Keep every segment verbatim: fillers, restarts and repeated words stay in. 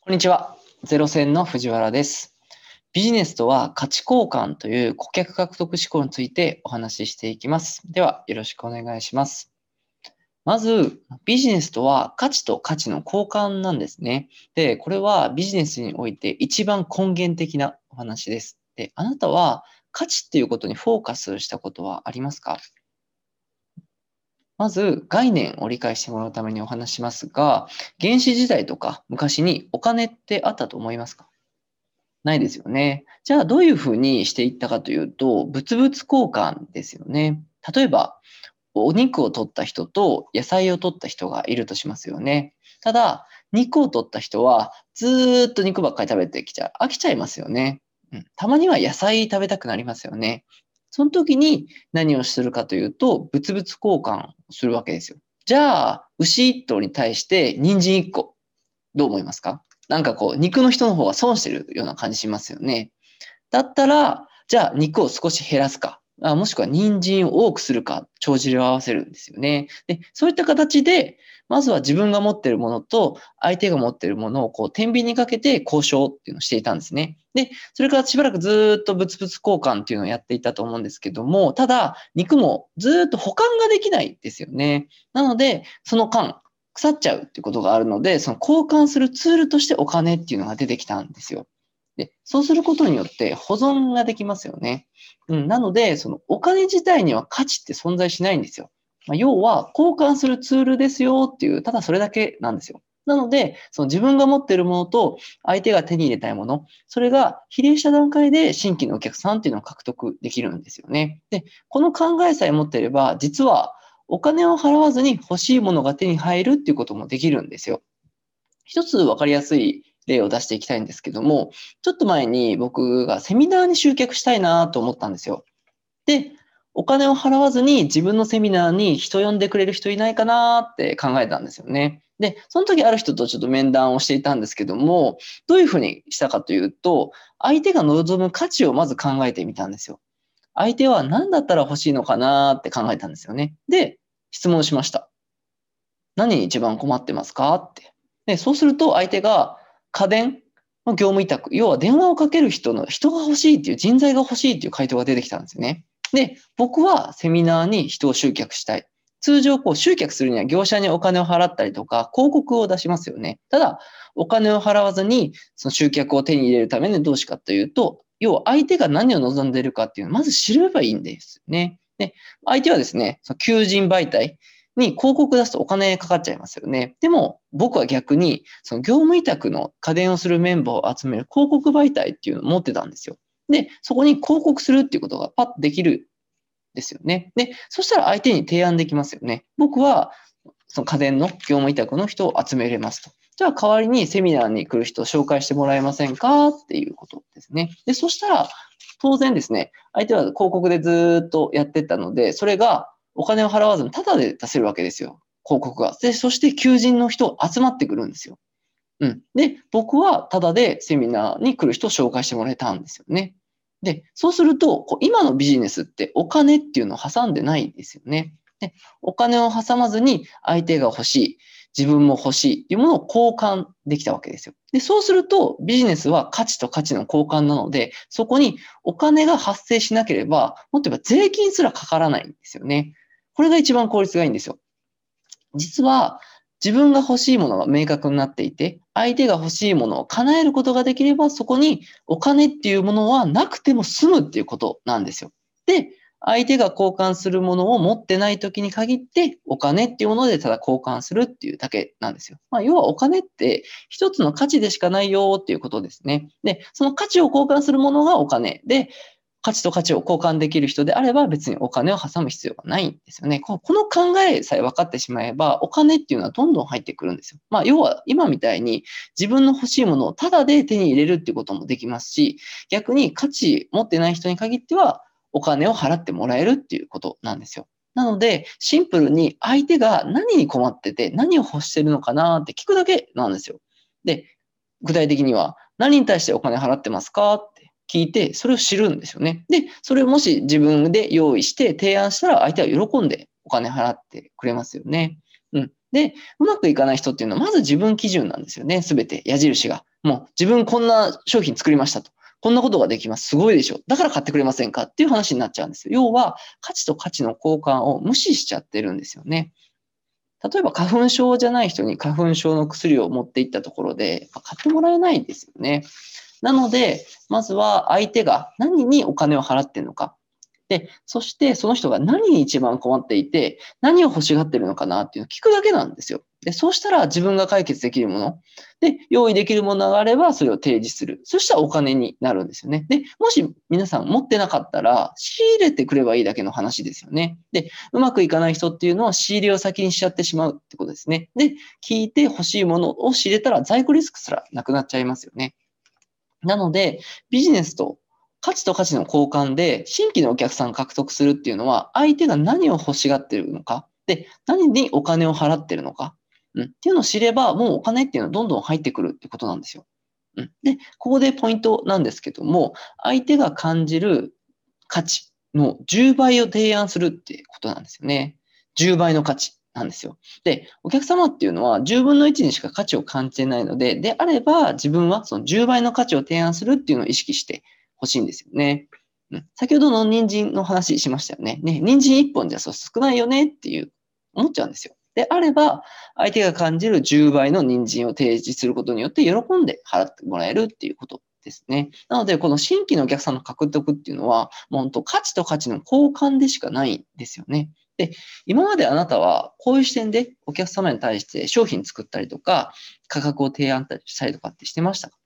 こんにちは。ゼロ戦の藤原です。ビジネスとは価値交換という顧客獲得思考についてお話ししていきます。では、よろしくお願いします。まず、ビジネスとは価値と価値の交換なんですね。で、これはビジネスにおいて一番根源的なお話です。で、あなたは価値っていうことにフォーカスしたことはありますか？まず、概念を理解してもらうためにお話しますが、原始時代とか昔にお金ってあったと思いますか？ないですよね。じゃあ、どういうふうにしていったかというと、物々交換ですよね。例えば、お肉を取った人と野菜を取った人がいるとしますよね。ただ、肉を取った人はずーっと肉ばっかり食べてきちゃう。飽きちゃいますよね。うん、たまには野菜食べたくなりますよね。その時に何をするかというと、物々交換をするわけですよ。じゃあ、牛一頭に対して人参一個。どう思いますか？なんかこう、肉の人の方が損してるような感じしますよね。だったら、じゃあ肉を少し減らすか、あもしくは人参を多くするか、帳尻を合わせるんですよね。で、そういった形で、まずは自分が持っているものと相手が持っているものをこう天秤にかけて交渉っていうのをしていたんですね。で、それからしばらくずっと物々交換っていうのをやっていたと思うんですけども、ただ、肉もずっと保管ができないですよね。なので、その間、腐っちゃうっていうことがあるので、その交換するツールとしてお金っていうのが出てきたんですよ。で、そうすることによって保存ができますよね。うん、なので、そのお金自体には価値って存在しないんですよ。まあ、要は、交換するツールですよっていう、ただそれだけなんですよ。なので、その自分が持っているものと相手が手に入れたいもの、それが比例した段階で新規のお客さんっていうのを獲得できるんですよね。で、この考えさえ持っていれば、実はお金を払わずに欲しいものが手に入るっていうこともできるんですよ。一つ分かりやすい例を出していきたいんですけども、ちょっと前に僕がセミナーに集客したいなと思ったんですよ。で、お金を払わずに自分のセミナーに人呼んでくれる人いないかなって考えたんですよね。で、その時ある人とちょっと面談をしていたんですけども、どういうふうにしたかというと、相手が望む価値をまず考えてみたんですよ。相手は何だったら欲しいのかなって考えたんですよね。で、質問しました。何に一番困ってますかって。で、そうすると相手が家電の業務委託、要は電話をかける人の人が欲しいっていう人材が欲しいっていう回答が出てきたんですよね。で、僕はセミナーに人を集客したい。通常こう集客するには業者にお金を払ったりとか広告を出しますよね。ただ、お金を払わずにその集客を手に入れるためにどうしかというと、要は相手が何を望んでいるかっていうのをまず知ればいいんですね。で、相手はですね、その求人媒体、に広告出すとお金かかっちゃいますよね。でも、僕は逆に、その業務委託の家電をするメンバーを集める広告媒体っていうのを持ってたんですよ。で、そこに広告するっていうことがパッとできるんですよね。で、そしたら相手に提案できますよね。僕は、その家電の業務委託の人を集めれますと。じゃあ代わりにセミナーに来る人を紹介してもらえませんかっていうことですね。で、そしたら、当然ですね、相手は広告でずっとやってったので、それがお金を払わずにタダで出せるわけですよ。広告が。で、そして求人の人集まってくるんですよ。うん。で、僕はタダでセミナーに来る人を紹介してもらえたんですよね。で、そうすると、こう今のビジネスってお金っていうのを挟んでないですよね。で、お金を挟まずに相手が欲しい、自分も欲しいっていうものを交換できたわけですよ。で、そうするとビジネスは価値と価値の交換なので、そこにお金が発生しなければ、もっと言えば税金すらかからないんですよね。これが一番効率がいいんですよ。実は自分が欲しいものが明確になっていて、相手が欲しいものを叶えることができれば、そこにお金っていうものはなくても済むっていうことなんですよ。で、相手が交換するものを持ってない時に限って、お金っていうものでただ交換するっていうだけなんですよ。まあ、要はお金って一つの価値でしかないよっていうことですね。で、その価値を交換するものがお金で、価値と価値を交換できる人であれば別にお金を挟む必要がないんですよね。この考えさえ分かってしまえば、お金っていうのはどんどん入ってくるんですよ。まあ、要は今みたいに自分の欲しいものをタダで手に入れるっていうこともできますし、逆に価値持ってない人に限ってはお金を払ってもらえるっていうことなんですよ。なので、シンプルに相手が何に困ってて何を欲してるのかなって聞くだけなんですよ。で、具体的には何に対してお金払ってますかって聞いて、それを知るんですよね。で、それをもし自分で用意して提案したら相手は喜んでお金払ってくれますよね。うん。 で、うまくいかない人っていうのは、まず自分基準なんですよね。すべて矢印が。もう自分こんな商品作りましたと。こんなことができます。すごいでしょ。だから買ってくれませんかっていう話になっちゃうんですよ。要は、価値と価値の交換を無視しちゃってるんですよね。例えば花粉症じゃない人に花粉症の薬を持っていったところで、買ってもらえないですよね。なので、まずは相手が何にお金を払っているのか。で、そしてその人が何に一番困っていて、何を欲しがっているのかなっていうのを聞くだけなんですよ。で、そうしたら自分が解決できるもの、で、用意できるものがあればそれを提示する。そしたらお金になるんですよね。で、もし皆さん持ってなかったら、仕入れてくればいいだけの話ですよね。で、うまくいかない人っていうのは仕入れを先にしちゃってしまうってことですね。で、聞いて欲しいものを仕入れたら在庫リスクすらなくなっちゃいますよね。なので、ビジネスと価値と価値の交換で新規のお客さんを獲得するっていうのは、相手が何を欲しがっているのか、で、何にお金を払っているのか、うん、っていうのを知れば、もうお金っていうのはどんどん入ってくるってことなんですよ。うん、で、ここでポイントなんですけども、相手が感じる価値のじゅうばいを提案するっていうことなんですよね。じゅうばいの価値なんですよ。で、お客様っていうのはじゅうぶんのいちにしか価値を感じてないので、であれば自分はそのじゅうばいの価値を提案するっていうのを意識してほしいんですよね。うん、先ほどの人参の話しましたよね。ね、人参いっぽんじゃそう少ないよねっていう思っちゃうんですよ。であれば、相手が感じるじゅうばいの人参を提示することによって喜んで払ってもらえるっていうことですね。なので、この新規のお客さんの獲得っていうのは、もう本当価値と価値の交換でしかないんですよね。で、今まであなたはこういう視点でお客様に対して商品作ったりとか、価格を提案したりとかってしてましたか？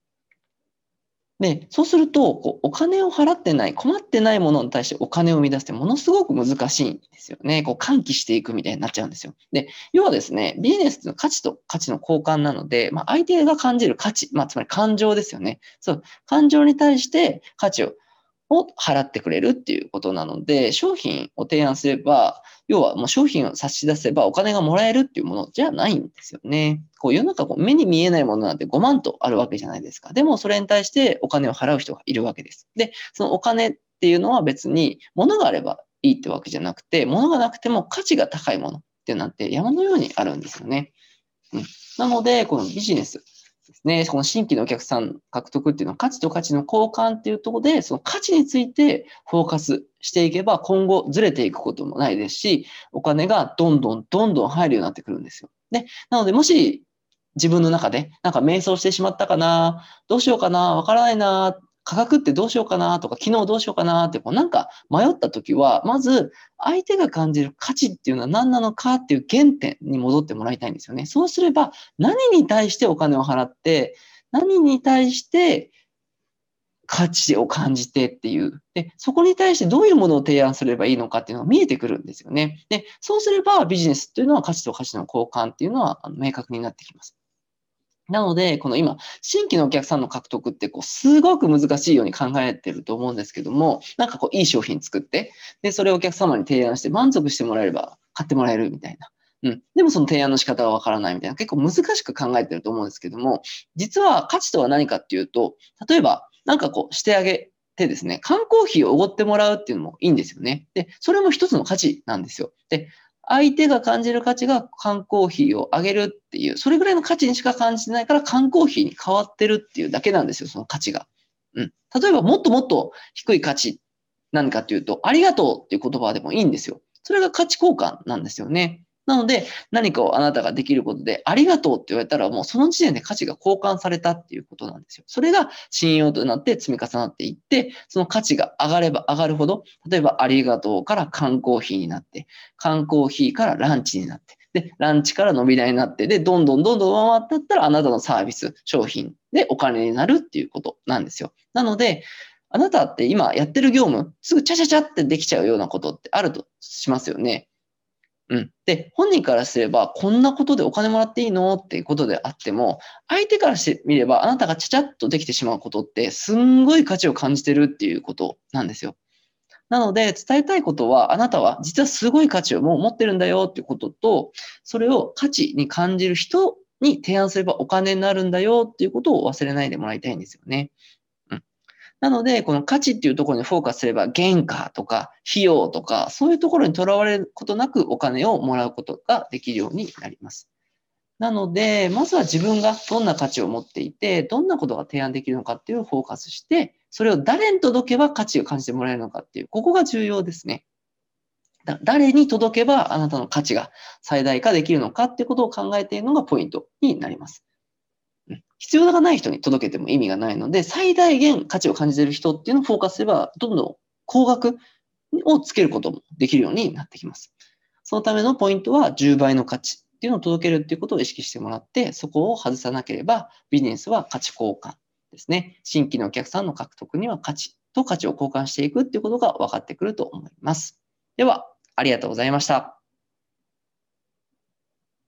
で、そうすると、こうお金を払ってない、困ってないものに対してお金を生み出すってものすごく難しいんですよね。こう喚起していくみたいになっちゃうんですよ。で、要はですね、ビジネスの価値と価値の交換なので、まあ、相手が感じる価値、まあ、つまり感情ですよね。そう、感情に対して価値をを払ってくれるっていうことなので、商品を提案すれば、要はもう商品を差し出せばお金がもらえるっていうものじゃないんですよね。こう世の中こう目に見えないものなんてごまんとあるわけじゃないですか。でもそれに対してお金を払う人がいるわけです。で、そのお金っていうのは別に物があればいいってわけじゃなくて、物がなくても価値が高いものってなんて山のようにあるんですよね。うん、なので、このビジネスですね、この新規のお客さん獲得っていうのは価値と価値の交換っていうところで、その価値についてフォーカスしていけば今後ずれていくこともないですし、お金がどんどんどんどん入るようになってくるんですよ。で、なのでもし自分の中でなんか迷走してしまったかな、どうしようかな、わからないな、価格ってどうしようかなとか、機能どうしようかなってこうなんか迷ったときは、まず相手が感じる価値っていうのは何なのかっていう原点に戻ってもらいたいんですよね。そうすれば、何に対してお金を払って、何に対して価値を感じてっていう。で、そこに対してどういうものを提案すればいいのかっていうのが見えてくるんですよね。で、そうすればビジネスっていうのは価値と価値の交換っていうのは明確になってきます。なので、この今、新規のお客さんの獲得って、こう、すごく難しいように考えてると思うんですけども、なんかこう、いい商品作って、で、それをお客様に提案して満足してもらえれば買ってもらえるみたいな。うん。でもその提案の仕方がわからないみたいな、結構難しく考えてると思うんですけども、実は価値とは何かっていうと、例えば、なんかこう、してあげてですね、缶コーヒーをおごってもらうっていうのもいいんですよね。で、それも一つの価値なんですよ。で、相手が感じる価値が缶コーヒーをあげるっていう、それぐらいの価値にしか感じてないから缶コーヒーに変わってるっていうだけなんですよ、その価値が。うん。例えばもっともっと低い価値、何かっていうと、ありがとうっていう言葉でもいいんですよ。それが価値交換なんですよね。なので、何かをあなたができることで、ありがとうって言われたら、もうその時点で価値が交換されたっていうことなんですよ。それが信用となって積み重なっていって、その価値が上がれば上がるほど、例えばありがとうから缶コーヒーになって、缶コーヒーからランチになって、で、ランチから飲み代になって、で、どんどんどんどん回っていったら、あなたのサービス、商品でお金になるっていうことなんですよ。なので、あなたって今やってる業務、すぐチャチャチャってできちゃうようなことってあるとしますよね。うん。で、本人からすれば、こんなことでお金もらっていいのっていうことであっても、相手からしてみれば、あなたがちゃちゃっとできてしまうことって、すんごい価値を感じてるっていうことなんですよ。なので、伝えたいことは、あなたは実はすごい価値をもう持ってるんだよっていうことと、それを価値に感じる人に提案すればお金になるんだよっていうことを忘れないでもらいたいんですよね。うん。 なので、この価値っていうところにフォーカスすれば、原価とか費用とか、そういうところにとらわれることなくお金をもらうことができるようになります。なので、まずは自分がどんな価値を持っていて、どんなことが提案できるのかっていうのをフォーカスして、それを誰に届けば価値を感じてもらえるのかっていう、ここが重要ですね。だ誰に届けばあなたの価値が最大化できるのかっていうことを考えているのがポイントになります。必要がない人に届けても意味がないので、最大限価値を感じている人っていうのをフォーカスすれば、どんどん高額をつけることもできるようになってきます。そのためのポイントはじゅうばいの価値っていうのを届けるっていうことを意識してもらって、そこを外さなければ、ビジネスは価値交換ですね。新規のお客さんの獲得には価値と価値を交換していくっていうことが分かってくると思います。では、ありがとうございました。